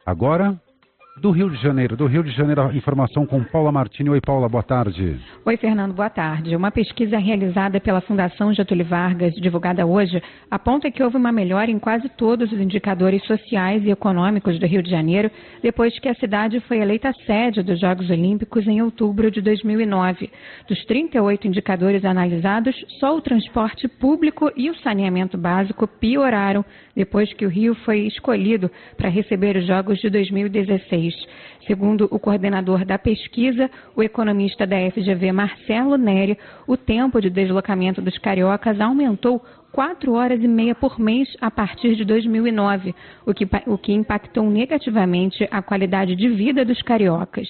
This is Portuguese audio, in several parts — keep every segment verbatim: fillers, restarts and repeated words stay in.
Agora, do Rio de Janeiro. Do Rio de Janeiro, a informação com Paula Martini. Oi, Paula, boa tarde. Oi, Fernando, boa tarde. Uma pesquisa realizada pela Fundação Getúlio Vargas, divulgada hoje, aponta que houve uma melhora em quase todos os indicadores sociais e econômicos do Rio de Janeiro, depois que a cidade foi eleita sede dos Jogos Olímpicos em outubro de dois mil e nove. Dos trinta e oito indicadores analisados, só o transporte público e o saneamento básico pioraram depois que o Rio foi escolhido para receber os Jogos de dois mil e dezesseis. Segundo o coordenador da pesquisa, o economista da F G V, Marcelo Neri, o tempo de deslocamento dos cariocas aumentou quatro horas e meia por mês a partir de dois mil e nove, o que, o que impactou negativamente a qualidade de vida dos cariocas.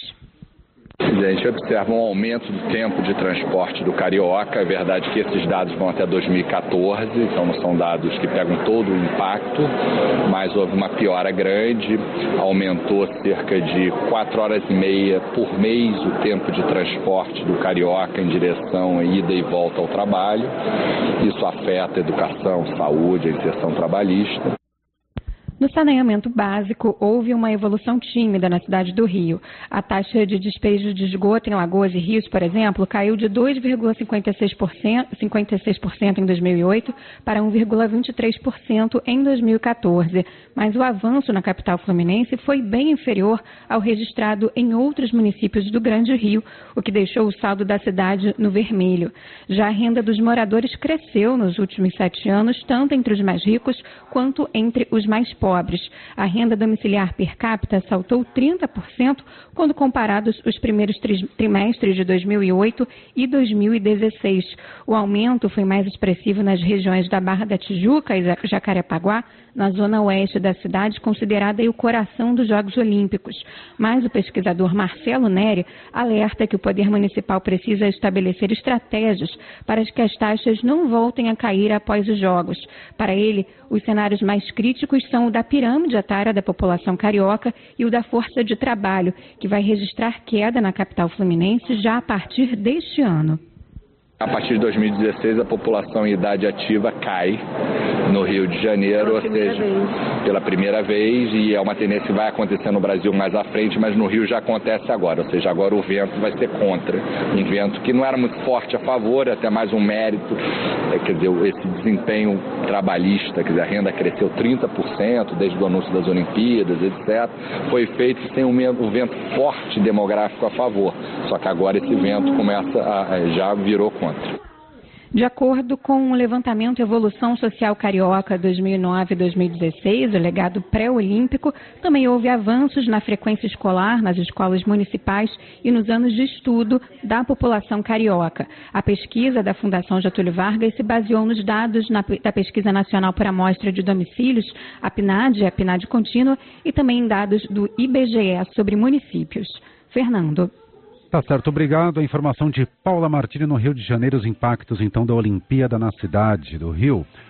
A gente observa um aumento do tempo de transporte do carioca. É verdade que esses dados vão até dois mil e quatorze, então não são dados que pegam todo o impacto, mas houve uma piora grande, aumentou cerca de quatro horas e meia por mês o tempo de transporte do carioca em direção a ida e volta ao trabalho. Isso afeta a educação, saúde, a inserção trabalhista. No saneamento básico, houve uma evolução tímida na cidade do Rio. A taxa de despejo de esgoto em lagoas e rios, por exemplo, caiu de dois vírgula cinquenta e seis por cento em dois mil e oito para um vírgula vinte e três por cento em dois mil e quatorze. Mas o avanço na capital fluminense foi bem inferior ao registrado em outros municípios do Grande Rio, o que deixou o saldo da cidade no vermelho. Já a renda dos moradores cresceu nos últimos sete anos, tanto entre os mais ricos quanto entre os mais pobres. pobres. A renda domiciliar per capita saltou trinta por cento quando comparados os primeiros trimestres de dois mil e oito e dois mil e dezesseis. O aumento foi mais expressivo nas regiões da Barra da Tijuca e Jacarepaguá, na zona oeste da cidade, considerada o coração dos Jogos Olímpicos. Mas o pesquisador Marcelo Neri alerta que o poder municipal precisa estabelecer estratégias para que as taxas não voltem a cair após os Jogos. Para ele, os cenários mais críticos são o da pirâmide etária da população carioca e o da força de trabalho, que vai registrar queda na capital fluminense já a partir deste ano. A partir de dois mil e dezesseis, a população em idade ativa cai no Rio de Janeiro, ou seja, pela primeira vez, e é uma tendência que vai acontecer no Brasil mais à frente, mas no Rio já acontece agora, ou seja, agora o vento vai ser contra. Um vento que não era muito forte a favor, até mais um mérito, é, quer dizer, esse desempenho trabalhista, quer dizer, a renda cresceu trinta por cento desde o anúncio das Olimpíadas, etcétera, foi feito sem um vento forte demográfico a favor, só que agora esse vento começa a, já virou contra. De acordo com o levantamento Evolução Social Carioca dois mil e nove a dois mil e dezesseis, o legado pré-olímpico, também houve avanços na frequência escolar, nas escolas municipais e nos anos de estudo da população carioca. A pesquisa da Fundação Getúlio Vargas se baseou nos dados na, da Pesquisa Nacional por Amostra de Domicílios, a PNAD, a PNAD contínua, e também em dados do I B G E sobre municípios. Fernando. Tá certo, obrigado. A informação de Paula Martini no Rio de Janeiro, os impactos então da Olimpíada na cidade do Rio.